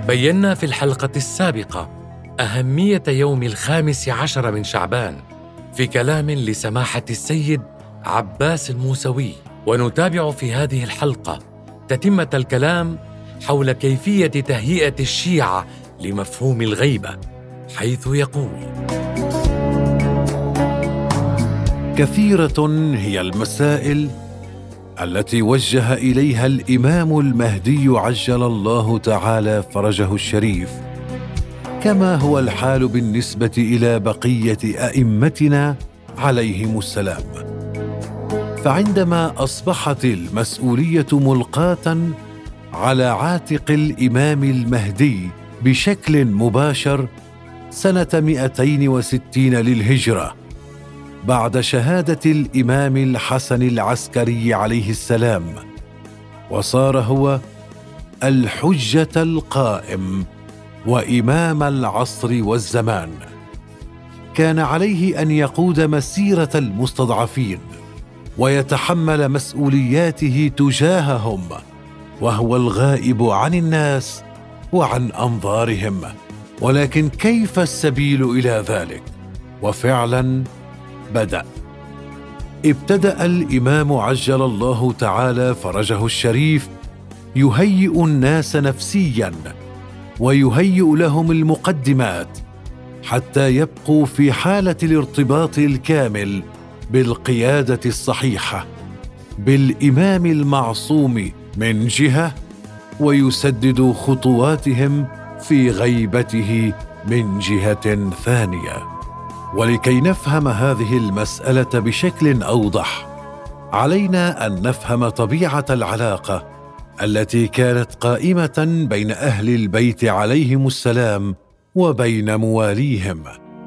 بينا في الحلقة السابقة أهمية يوم 15 من شعبان في كلام لسماحة السيد عباس الموسوي، ونتابع في هذه الحلقة تتمة الكلام حول كيفية تهيئة الشيعة لمفهوم الغيبة، حيث يقول: كثيرة هي المسائل التي وجه إليها الإمام المهدي عجل الله تعالى فرجه الشريف، كما هو الحال بالنسبة إلى بقية أئمتنا عليهم السلام. فعندما أصبحت المسؤولية ملقاة على عاتق الإمام المهدي بشكل مباشر سنة 260 للهجرة، بعد شهادة الإمام الحسن العسكري عليه السلام، وصار هو الحجة القائم وإمام العصر والزمان، كان عليه أن يقود مسيرة المستضعفين ويتحمل مسؤولياته تجاههم، وهو الغائب عن الناس وعن أنظارهم. ولكن كيف السبيل إلى ذلك؟ وفعلا ابتدأ الإمام عجل الله تعالى فرجه الشريف يهيئ الناس نفسيا ويهيئ لهم المقدمات حتى يبقوا في حالة الارتباط الكامل بالقيادة الصحيحة بالإمام المعصوم من جهة، ويسدد خطواتهم في غيبته من جهة ثانية. ولكي نفهم هذه المسألة بشكل أوضح، علينا أن نفهم طبيعة العلاقة التي كانت قائمة بين أهل البيت عليهم السلام وبين مواليهم.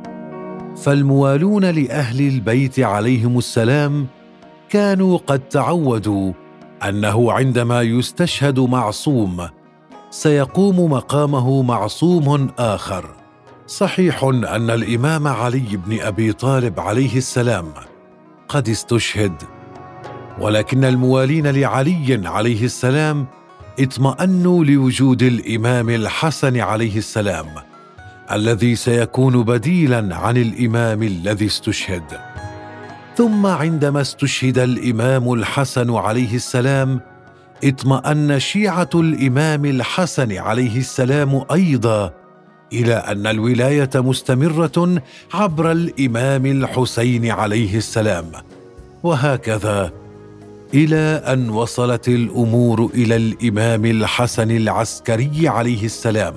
فالموالون لأهل البيت عليهم السلام كانوا قد تعودوا أنه عندما يستشهد معصوم سيقوم مقامه معصوم آخر. صحيح أن الإمام علي بن أبي طالب عليه السلام قد استشهد، ولكن الموالين لعلي عليه السلام اطمأنوا لوجود الإمام الحسن عليه السلام الذي سيكون بديلاً عن الإمام الذي استشهد. ثم عندما استشهد الإمام الحسن عليه السلام اطمأن شيعة الإمام الحسن عليه السلام أيضاً إلى أن الولاية مستمرة عبر الإمام الحسين عليه السلام، وهكذا إلى أن وصلت الأمور إلى الإمام الحسن العسكري عليه السلام.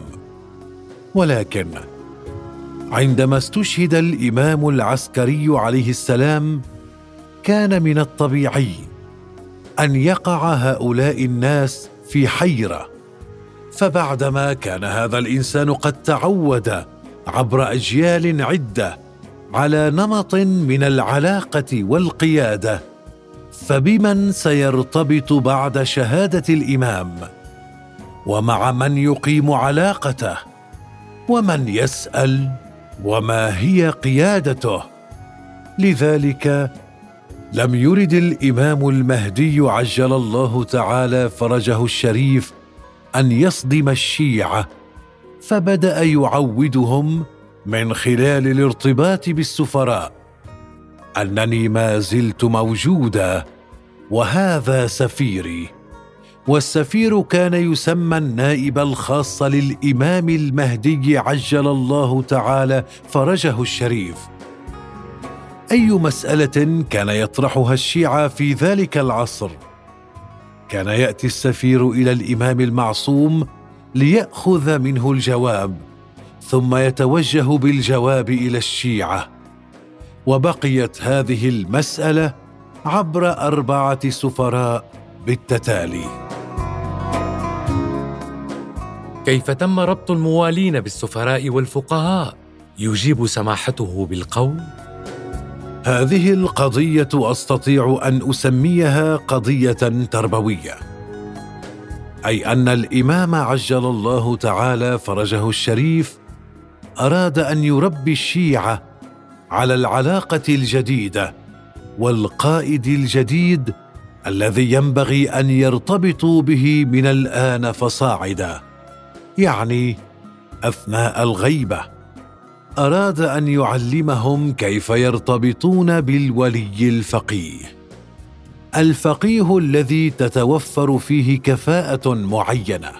ولكن عندما استشهد الإمام العسكري عليه السلام كان من الطبيعي أن يقع هؤلاء الناس في حيرة، فبعدما كان هذا الإنسان قد تعود عبر أجيال عدة على نمط من العلاقة والقيادة، فبمن سيرتبط بعد شهادة الإمام؟ ومع من يقيم علاقته؟ ومن يسأل؟ وما هي قيادته؟ لذلك لم يرد الإمام المهدي عجل الله تعالى فرجه الشريف أن يصدم الشيعة، فبدأ يعودهم من خلال الارتباط بالسفراء أنني ما زلت موجودا وهذا سفيري. والسفير كان يسمى النائب الخاص للإمام المهدي عجل الله تعالى فرجه الشريف. أي مسألة كان يطرحها الشيعة في ذلك العصر كان يأتي السفير إلى الإمام المعصوم ليأخذ منه الجواب، ثم يتوجه بالجواب إلى الشيعة. وبقيت هذه المسألة عبر 4 سفراء بالتتالي. كيف تم ربط الموالين بالسفراء والفقهاء؟ يجيب سماحته بالقول: هذه القضية أستطيع أن أسميها قضية تربوية، أي أن الإمام عجل الله تعالى فرجه الشريف أراد أن يربي الشيعة على العلاقة الجديدة والقائد الجديد الذي ينبغي أن يرتبطوا به من الآن فصاعدا، يعني أثناء الغيبة. أراد أن يعلمهم كيف يرتبطون بالولي الفقيه، الفقيه الذي تتوفر فيه كفاءة معينة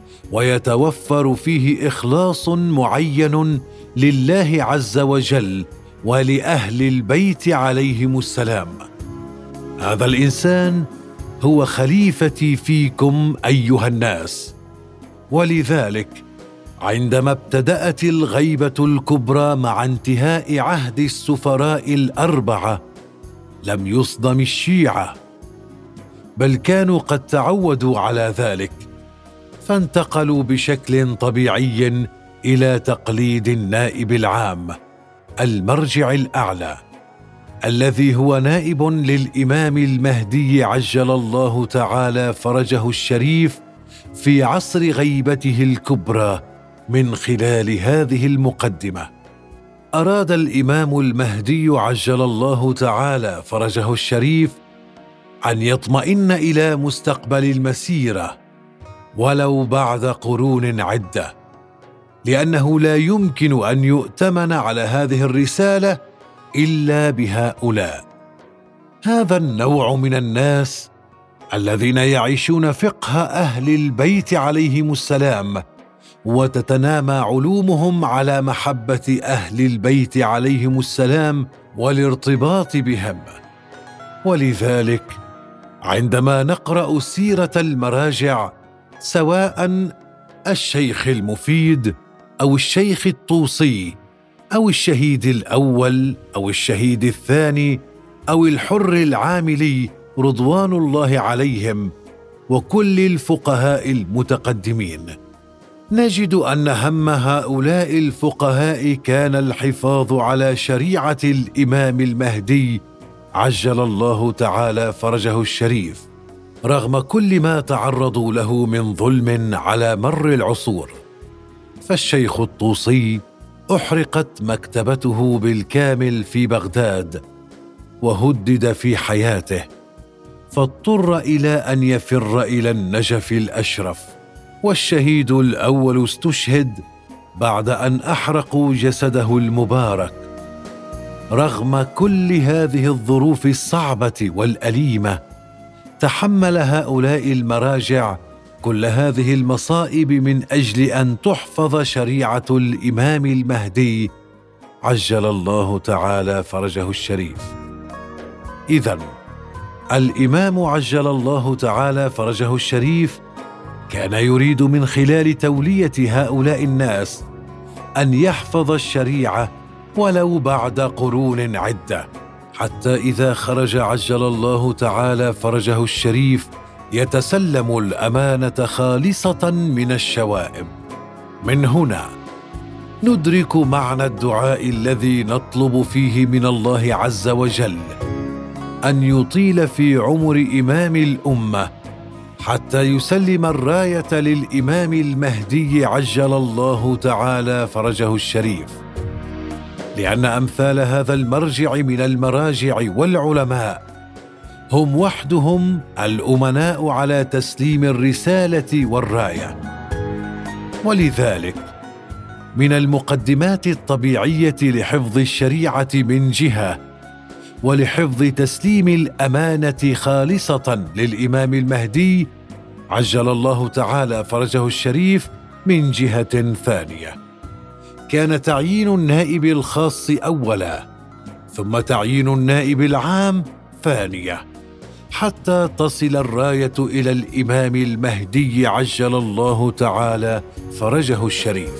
ويتوفر فيه إخلاص معين لله عز وجل ولأهل البيت عليهم السلام. هذا الإنسان هو خليفتي فيكم أيها الناس. ولذلك عندما ابتدأت الغيبة الكبرى مع انتهاء عهد السفراء الأربعة لم يصدم الشيعة، بل كانوا قد تعودوا على ذلك، فانتقلوا بشكل طبيعي إلى تقليد النائب العام، المرجع الأعلى، الذي هو نائب للإمام المهدي عجل الله تعالى فرجه الشريف في عصر غيبته الكبرى. من خلال هذه المقدمة أراد الإمام المهدي عجل الله تعالى فرجه الشريف أن يطمئن إلى مستقبل المسيرة ولو بعد قرون عدة، لأنه لا يمكن أن يؤتمن على هذه الرسالة إلا بهؤلاء. هذا النوع من الناس الذين يعيشون فقه أهل البيت عليهم السلام وتتنامى علومهم على محبة أهل البيت عليهم السلام والارتباط بهم. ولذلك عندما نقرأ سيرة المراجع، سواء الشيخ المفيد أو الشيخ الطوسي أو الشهيد الأول أو الشهيد الثاني أو الحر العاملي رضوان الله عليهم وكل الفقهاء المتقدمين، نجد أن هم هؤلاء الفقهاء كان الحفاظ على شريعة الإمام المهدي عجل الله تعالى فرجه الشريف، رغم كل ما تعرضوا له من ظلم على مر العصور. فالشيخ الطوسي أحرقت مكتبته بالكامل في بغداد وهدد في حياته، فاضطر إلى أن يفر إلى النجف الأشرف. والشهيد الأول استشهد بعد أن أحرقوا جسده المبارك. رغم كل هذه الظروف الصعبة والأليمة، تحمل هؤلاء المراجع كل هذه المصائب من أجل أن تحفظ شريعة الإمام المهدي عجل الله تعالى فرجه الشريف. إذن الإمام عجل الله تعالى فرجه الشريف كان يريد من خلال تولية هؤلاء الناس أن يحفظ الشريعة ولو بعد قرون عدة، حتى إذا خرج عجل الله تعالى فرجه الشريف يتسلم الأمانة خالصة من الشوائب. من هنا ندرك معنى الدعاء الذي نطلب فيه من الله عز وجل أن يطيل في عمر إمام الأمة حتى يسلم الراية للإمام المهدي عجل الله تعالى فرجه الشريف، لأن أمثال هذا المرجع من المراجع والعلماء هم وحدهم الأمناء على تسليم الرسالة والراية. ولذلك من المقدمات الطبيعية لحفظ الشريعة من جهة، ولحفظ تسليم الأمانة خالصة للإمام المهدي عجل الله تعالى فرجه الشريف من جهة ثانية، كان تعيين النائب الخاص أولا، ثم تعيين النائب العام ثانية، حتى تصل الراية إلى الإمام المهدي عجل الله تعالى فرجه الشريف.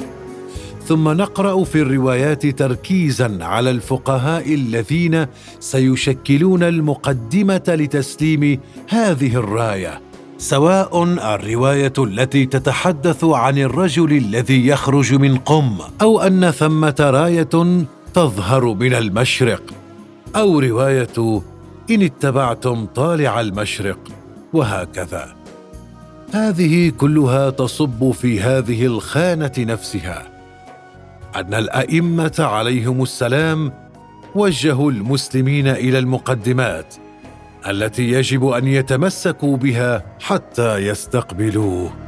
ثم نقرأ في الروايات تركيزا على الفقهاء الذين سيشكلون المقدمة لتسليم هذه الراية، سواء الرواية التي تتحدث عن الرجل الذي يخرج من قم، أو أن ثمة راية تظهر من المشرق، أو رواية إن اتبعتم طالع المشرق، وهكذا. هذه كلها تصب في هذه الخانة نفسها، أن الأئمة عليهم السلام وجهوا المسلمين إلى المقدمات التي يجب أن يتمسكوا بها حتى يستقبلوه.